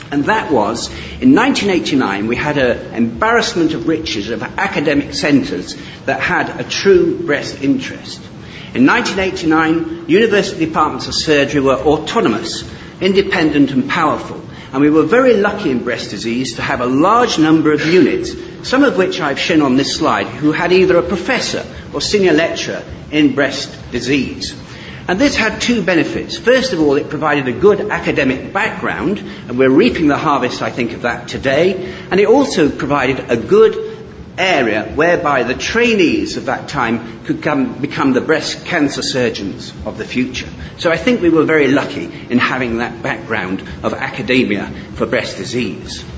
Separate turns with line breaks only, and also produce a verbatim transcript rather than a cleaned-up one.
And that was, in nineteen eighty-nine, we had an embarrassment of riches of academic centres that had a true breast interest. In nineteen eighty-nine, university departments of surgery were autonomous, independent and powerful. And we were very lucky in breast disease to have a large number of units, some of which I've shown on this slide, who had either a professor or senior lecturer in breast disease. And this had two benefits. First of all, it provided a good academic background, and we're reaping the harvest, I think, of that today. And it also provided a good area whereby the trainees of that time could come, become the breast cancer surgeons of the future. So I think we were very lucky in having that background of academia for breast disease.